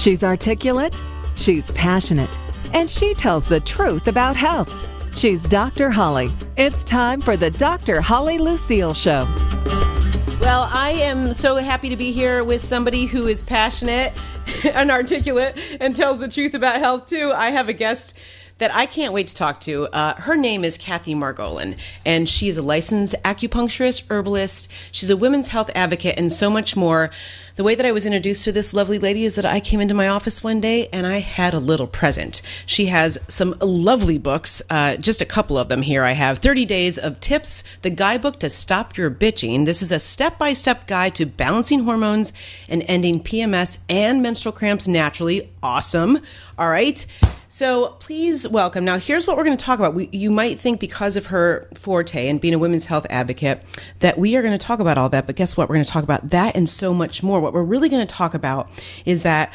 She's articulate, she's passionate, and she tells the truth about health. She's Dr. Holly. It's time for the Dr. Holly Lucille Show. Well, I am so happy to be here with somebody who is passionate and articulate and tells the truth about health, too. I have a guest that I can't wait to talk to. Her name is Kathy Margolin, and she is a licensed acupuncturist, herbalist. She's a women's health advocate, and so much more. The way that I was introduced to this lovely lady is that I came into my office one day and I had a little present. She has some lovely books, just a couple of them here. I have 30 Days of Tips, the guidebook to stop your bitching. This is a step-by-step guide to balancing hormones and ending PMS and menstrual cramps naturally. Awesome. All right. So please welcome. Now, here's what we're going to talk about. You might think because of her forte and being a women's health advocate that we are going to talk about all that. But guess what? We're going to talk about that and so much more. What we're really going to talk about is that,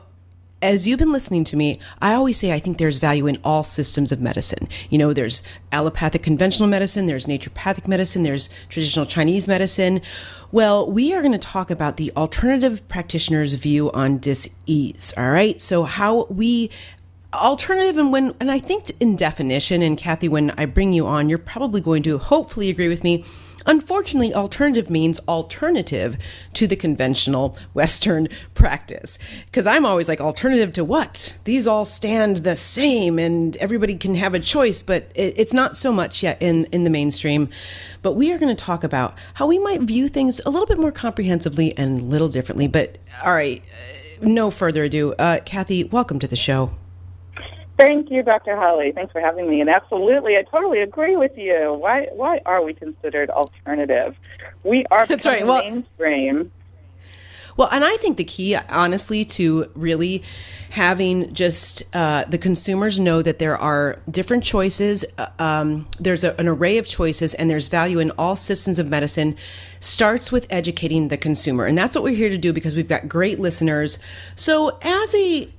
as you've been listening to me, I always say I think there's value in all systems of medicine. There's allopathic conventional medicine, there's naturopathic medicine, there's traditional Chinese medicine. Well, we are going to talk about the alternative practitioner's view on dis-ease. All right. So how we alternative, and I think in definition, and Kathy, when I bring you on, you're probably going to hopefully agree with me. Unfortunately, alternative means alternative to the conventional Western practice. Because I'm always like, alternative to what? These all stand the same and everybody can have a choice, but it's not so much yet in the mainstream. But we are going to talk about how we might view things a little bit more comprehensively and a little differently. But all right, no further ado. Kathy, welcome to the show. Thank you, Dr. Holly. Thanks for having me. And absolutely, I totally agree with you. Why are we considered alternative? We are becoming mainstream. Well, and I think the key, honestly, to really having just the consumers know that there are different choices, there's an array of choices, and there's value in all systems of medicine, starts with educating the consumer. And that's what we're here to do because we've got great listeners. So as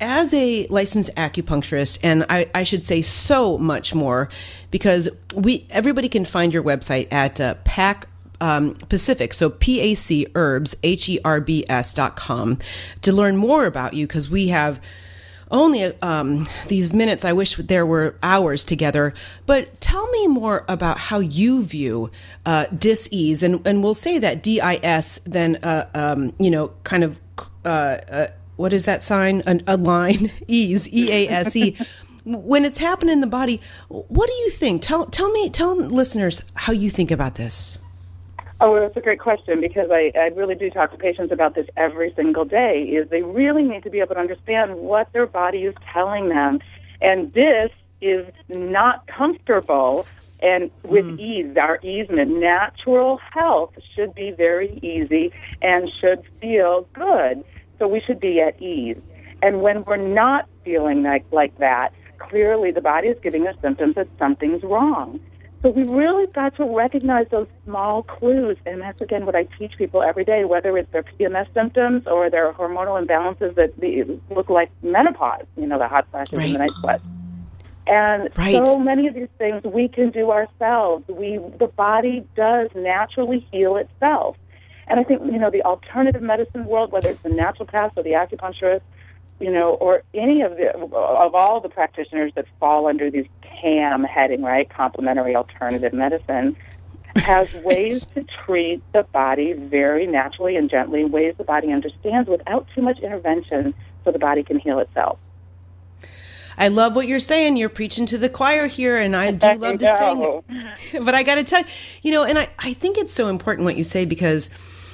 a licensed acupuncturist, and I should say so much more, because everybody can find your website at PAC Pacific, so PAC Herbs, HERBS.com, to learn more about you, because we have only these minutes. I wish there were hours together. But tell me more about how you view dis-ease, and we'll say that DIS, then kind of what is that sign? A line, ease, EASE. When it's happening in the body, what do you think? Tell listeners how you think about this. Oh, well, that's a great question, because I really do talk to patients about this every single day, is they really need to be able to understand what their body is telling them. And this is not comfortable. And with ease, our easement, natural health should be very easy and should feel good. So we should be at ease. And when we're not feeling like that, clearly the body is giving us symptoms that something's wrong. So we really got to recognize those small clues, and that's, again, what I teach people every day, whether it's their PMS symptoms or their hormonal imbalances that look like menopause, the hot flashes and the night sweats. And so many of these things we can do ourselves. The body does naturally heal itself. And I think, the alternative medicine world, whether it's the naturopath or the acupuncturist, or any of all the practitioners that fall under these CAM heading, right, complementary alternative medicine, has ways to treat the body very naturally and gently, ways the body understands without too much intervention, so the body can heal itself. I love what you're saying. You're preaching to the choir here, and I do love to sing. But I got to tell you, and I think it's so important what you say, because,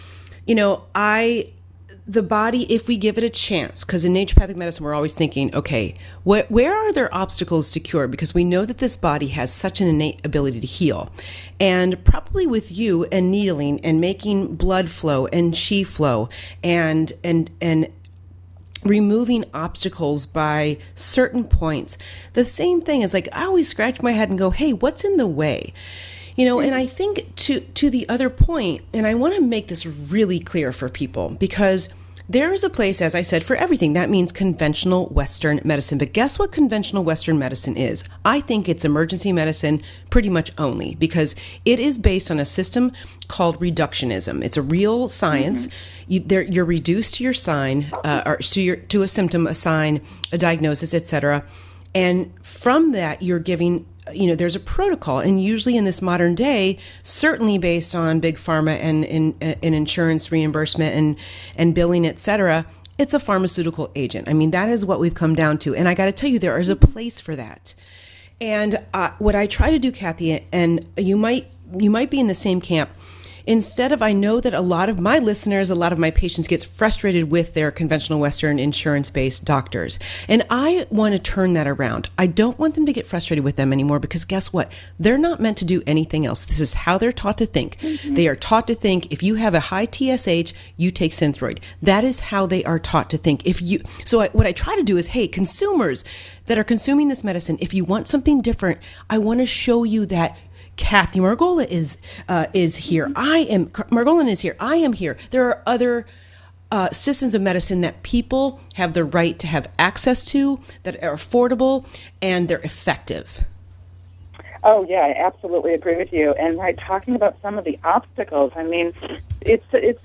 the body, if we give it a chance, because in naturopathic medicine, we're always thinking, okay, where are there obstacles to cure? Because we know that this body has such an innate ability to heal. And probably with you and needling and making blood flow and chi flow and removing obstacles by certain points, the same thing is like, I always scratch my head and go, hey, what's in the way? And I think to the other point, and I want to make this really clear for people, because There is a place, as I said, for everything. That means conventional Western medicine. But guess what conventional Western medicine is? I think it's emergency medicine pretty much only, because it is based on a system called reductionism. It's a real science. You're reduced to your sign, to a symptom, a sign, a diagnosis, etc. And from that, you're giving, there's a protocol. And usually in this modern day, certainly based on big pharma and insurance reimbursement and billing, et cetera, it's a pharmaceutical agent. I mean, that is what we've come down to. And I got to tell you, there is a place for that. And what I try to do, Kathy, and you might be in the same camp, instead of, I know that a lot of my listeners, a lot of my patients get frustrated with their conventional Western insurance-based doctors. And I want to turn that around. I don't want them to get frustrated with them anymore, because guess what? They're not meant to do anything else. This is how they're taught to think. They are taught to think if you have a high TSH, you take Synthroid. That is how they are taught to think. What I try to do is, hey, consumers that are consuming this medicine, if you want something different, I want to show you that Kathy Margola is here. Margolin is here. I am here. There are other systems of medicine that people have the right to have access to, that are affordable, and they're effective. Oh yeah, I absolutely agree with you. And talking about some of the obstacles, I mean, it's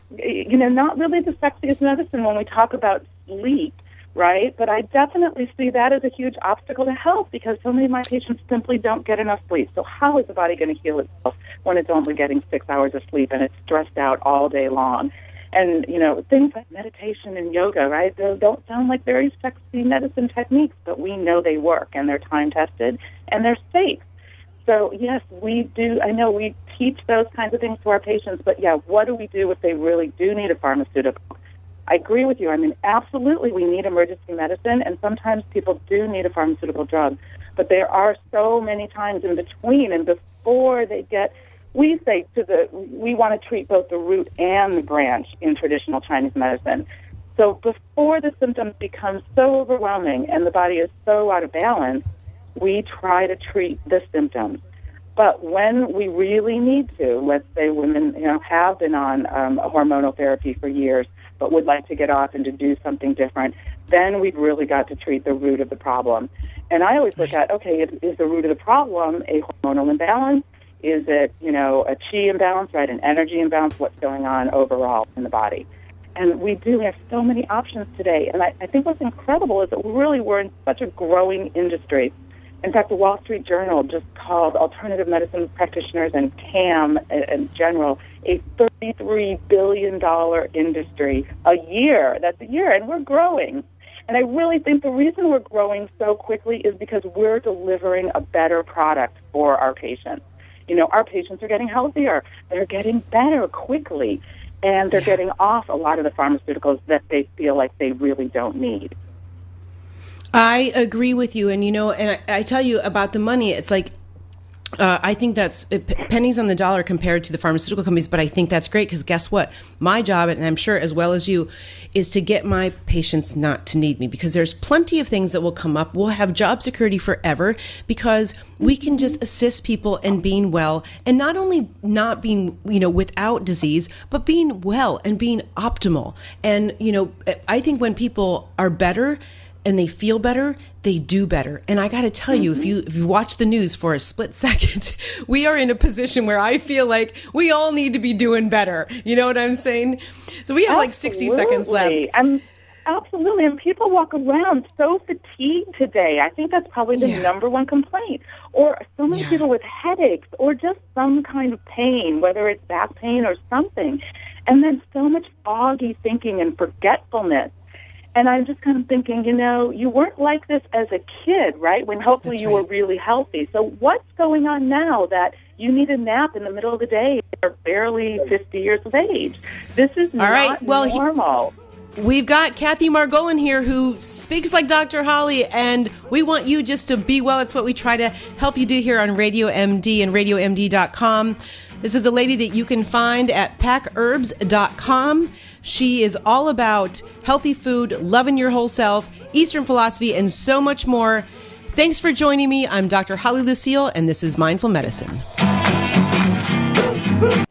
not really the sexiest medicine when we talk about sleep. Right? But I definitely see that as a huge obstacle to health, because so many of my patients simply don't get enough sleep. So how is the body going to heal itself when it's only getting 6 hours of sleep and it's stressed out all day long? And, things like meditation and yoga, right? They don't sound like very sexy medicine techniques, but we know they work, and they're time-tested, and they're safe. So, yes, we do. I know we teach those kinds of things to our patients, but, yeah, what do we do if they really do need a pharmaceutical? I agree with you. I mean, absolutely, we need emergency medicine, and sometimes people do need a pharmaceutical drug. But there are so many times in between and before they get, we want to treat both the root and the branch in traditional Chinese medicine. So before the symptoms become so overwhelming and the body is so out of balance, we try to treat the symptoms. But when we really need to, let's say women have been on hormonal therapy for years, but would like to get off and to do something different, then we've really got to treat the root of the problem. And I always look at, okay, is the root of the problem a hormonal imbalance? Is it, a chi imbalance, right, an energy imbalance? What's going on overall in the body? And we do have so many options today. And I think what's incredible is that we're in such a growing industry. In fact, the Wall Street Journal just called alternative medicine practitioners and CAM in general a $33 billion industry a year. That's a year, and we're growing. And I really think the reason we're growing so quickly is because we're delivering a better product for our patients. Our patients are getting healthier. They're getting better quickly, and they're getting off a lot of the pharmaceuticals that they feel like they really don't need. I agree with you. And, and I tell you about the money, it's like, I think that's pennies on the dollar compared to the pharmaceutical companies, but I think that's great, because guess what? My job, and I'm sure as well as you, is to get my patients not to need me, because there's plenty of things that will come up. We'll have job security forever because we can just assist people in being well, and not only not being, without disease, but being well and being optimal. And, I think when people are better and they feel better, they do better. And I got to tell you, if you watch the news for a split second, we are in a position where I feel like we all need to be doing better. You know what I'm saying? So we have like 60 seconds left. Absolutely. And people walk around so fatigued today. I think that's probably the number one complaint. Or so many people with headaches or just some kind of pain, whether it's back pain or something. And then so much foggy thinking and forgetfulness. And I'm just kind of thinking, you weren't like this as a kid, right? When hopefully you were really healthy. So what's going on now that you need a nap in the middle of the day and you're barely 50 years of age? This is not normal. We've got Kathy Margolin here, who speaks like Dr. Holly, and we want you just to be well. It's what we try to help you do here on Radio MD and RadioMD.com. This is a lady that you can find at packherbs.com. She is all about healthy food, loving your whole self, Eastern philosophy, and so much more. Thanks for joining me. I'm Dr. Holly Lucille, and this is Mindful Medicine.